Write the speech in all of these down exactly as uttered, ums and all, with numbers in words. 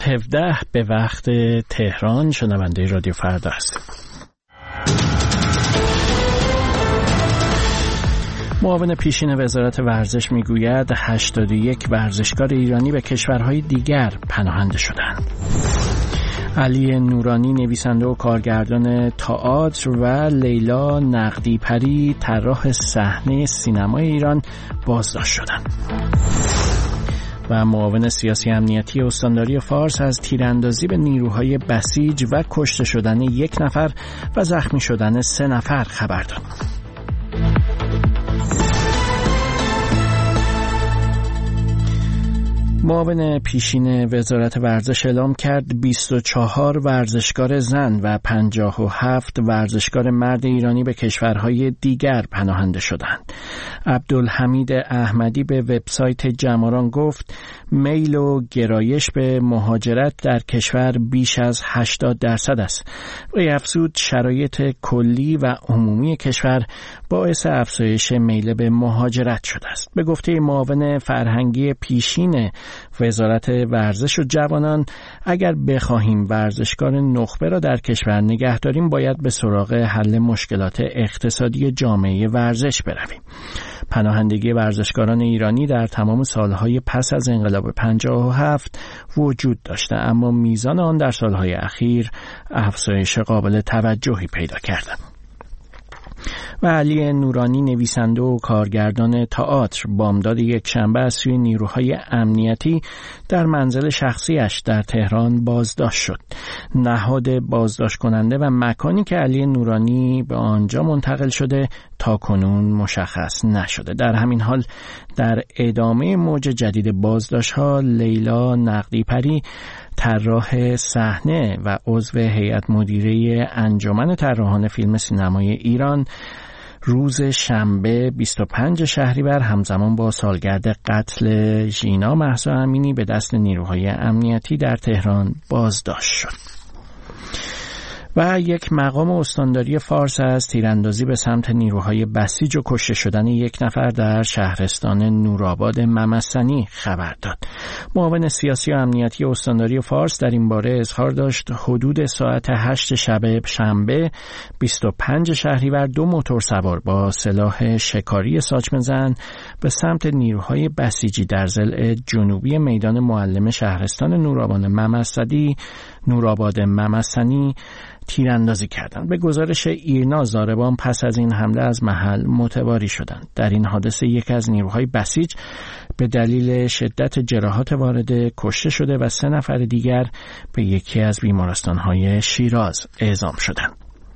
هفده به وقت تهران. شنونده رادیو فردا هستید. معاون پیشین وزارت ورزش میگوید هشتاد و یک ورزشکار ایرانی به کشورهای دیگر پناهنده شدند. علی نورانی نویسنده و کارگردان تئاتر و لیلا نقدی پری طراح صحنه سینمای ایران بازداشت شدند. و معاون سیاسی امنیتی استانداری فارس از تیراندازی به نیروهای بسیج و کشته شدن یک نفر و زخمی شدن سه نفر خبر داد. معاون پیشین وزارت ورزش اعلام کرد بیست و چهار ورزشکار زن و پنجاه و هفت ورزشکار مرد ایرانی به کشورهای دیگر پناهنده شدند. عبدالحمید احمدی به وبسایت جماران گفت میل و گرایش به مهاجرت در کشور بیش از هشتاد درصد است. وی افزود شرایط کلی و عمومی کشور باعث افزایش میل به مهاجرت شده است. به گفته معاون فرهنگی پیشین وزارت ورزش و جوانان، اگر بخواهیم ورزشکار نخبه را در کشور نگه داریم باید به سراغ حل مشکلات اقتصادی جامعه ورزش برویم. پناهندگی ورزشکاران ایرانی در تمام سالهای پس از انقلاب پنجاه و هفت وجود داشته، اما میزان آن در سالهای اخیر افزایش قابل توجهی پیدا کرده. و علی نورانی نویسنده و کارگردان تئاتر بامداد یک شنبه از سوی نیروهای امنیتی در منزل شخصیش در تهران بازداشت شد. نهاد بازداشت کننده و مکانی که علی نورانی به آنجا منتقل شده تا کنون مشخص نشده. در همین حال در ادامه موج جدید بازداشت‌ها لیلا نقدی پری طراح صحنه و عضو هیئت مدیره انجمن طراحان فیلم سینمای ایران روز شنبه بیست و پنج شهریور همزمان با سالگرد قتل ژینا مهسا امینی به دست نیروهای امنیتی در تهران بازداشت شد. و یک مقام استانداری فارس از تیراندازی به سمت نیروهای بسیج و کشته شدن یک نفر در شهرستان نورآباد ممسنی خبر داد. معاون سیاسی و امنیتی استانداری فارس در این باره اظهار داشت حدود ساعت هشت شب شنبه بیست و پنج شهریور دو موتور سوار با سلاح شکاری ساچمه‌زن به سمت نیروهای بسیجی در ضلع جنوبی میدان معلم شهرستان نورآباد ممسدی نورآباد ممسنی تیراندازی کردند. به گزارش ایرنا زاربان پس از این حمله از محل متواری شدند. در این حادثه یک از نیروهای بسیج به دلیل شدت جراحات وارده کشته شده و سه نفر دیگر به یکی از بیمارستان‌های شیراز اعزام شدند.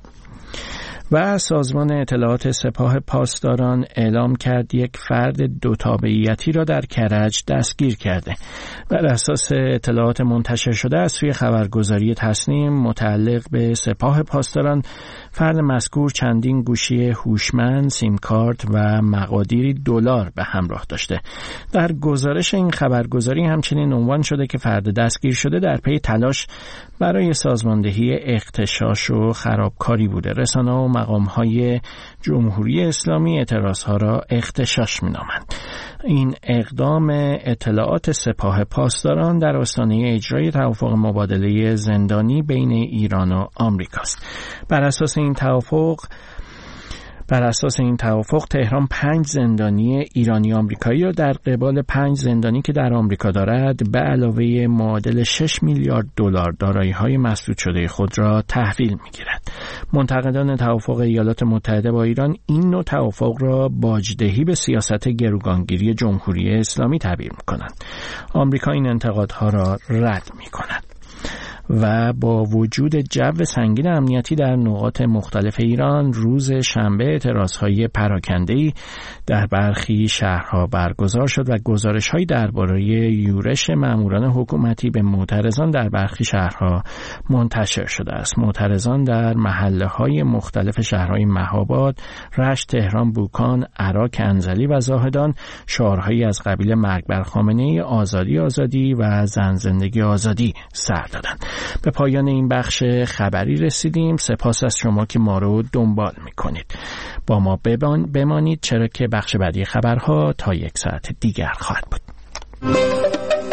و سازمان اطلاعات سپاه پاسداران اعلام کرد یک فرد دو تابعیتی را در کرج دستگیر کرده. بر اساس اطلاعات منتشر شده از سوی خبرگزاری تصنیم متعلق به سپاه پاسداران، فرد مذکور چندین گوشی هوشمند، سیم کارت و مقادیری دلار به همراه داشته. در گزارش این خبرگزاری همچنین عنوان شده که فرد دستگیر شده در پی تلاش برای سازماندهی اغتشاش و خرابکاری بوده. رسانه و مقام‌های جمهوری اسلامی اعتراضها را اغتشاش می‌نامند. این اقدام اطلاعات سپاه پاسداران در آستانه اجرای توافق مبادله زندانی بین ایران و آمریکاست. بر اساس این توافق بر اساس این توافق تهران پنج زندانی ایرانی آمریکایی را در قبال پنج زندانی که در آمریکا دارد به علاوه معادل شش میلیارد دلار دارایی‌های مسدود شده خود را تحویل می‌گیرد. منتقدان توافق ایالات متحده با ایران این نوع توافق را باجدهی به سیاست گروگانگیری جمهوری اسلامی تعبیر می‌کنند. آمریکا این انتقادها را رد می‌کند. و با وجود جو سنگین امنیتی در نقاط مختلف ایران روز شنبه اعتراضهای پراکنده‌ای در برخی شهرها برگزار شد و گزارش‌هایی درباره یورش ماموران حکومتی به معترضان در برخی شهرها منتشر شده است. معترضان در محله‌های مختلف شهرهای مهاباد، رشت، تهران، بوکان، عراق، انزلی و زاهدان شعارهایی از قبیل مرگ بر خامنه‌ای، آزادی آزادی و زن زندگی آزادی سر دادند. به پایان این بخش خبری رسیدیم. سپاس از شما که ما رو دنبال میکنید. با ما بمانید چرا که بخش بعدی خبرها تا یک ساعت دیگر خواهد بود.